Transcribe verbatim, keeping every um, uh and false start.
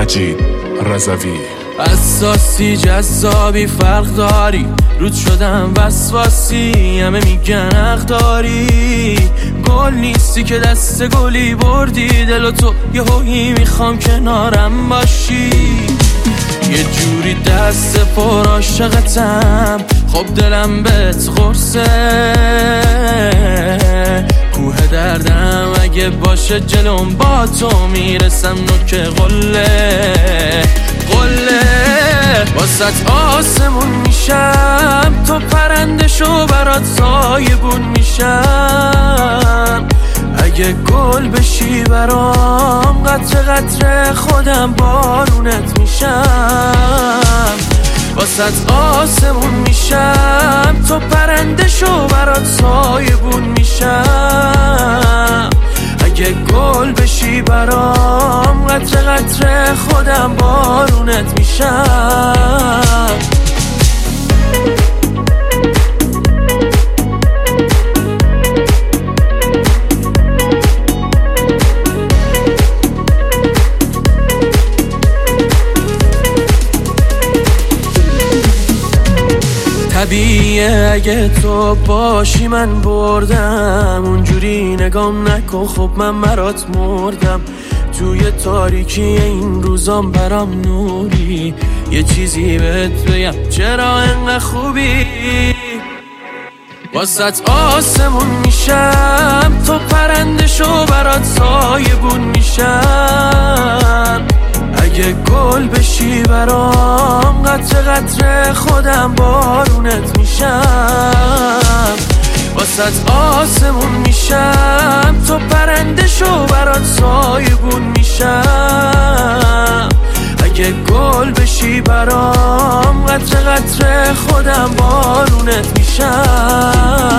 مجید رضوی. اساسی جذابی فرق داری، رود شدم وسواسی، همه میگن حق داری. گل نیستی که دست گلی بردی دل و تو یه هویی میخوام کنارم باشی. یه جوری دست پر عاشقتم، خب دلم بهت قرصه. کوه دردم اگه باشه جلوم با تو میرسم نوک قله قله. واسط آسمون میشم، تو پرنده شو برات سایبون میشم. اگه گل بشی برام قطره قطره خودم بارونت میشم. واسط آسمون میشم، تو پرنده شو برات سایبون میشم. اگه گل بشی برام قطره قطره خودم بارونت میشم. طبیعیه اگه تو باشی من بردم، اونجوری نگام نکن خب من برات مردم. توی تاریکی این روزام برام نوری، یه چیزی بهت بگم چرا انقدر خوبی. واسط آسمون میشم، تو پرنده شو برات سایبون میشم. اگه گل بشی برام قطره قطره خودم بارونت میشم. واسط آسمون میشم، تو پرنده شو برات سایبون میشم. اگه گل بشی برام قطره قطره خودم بارونت میشم.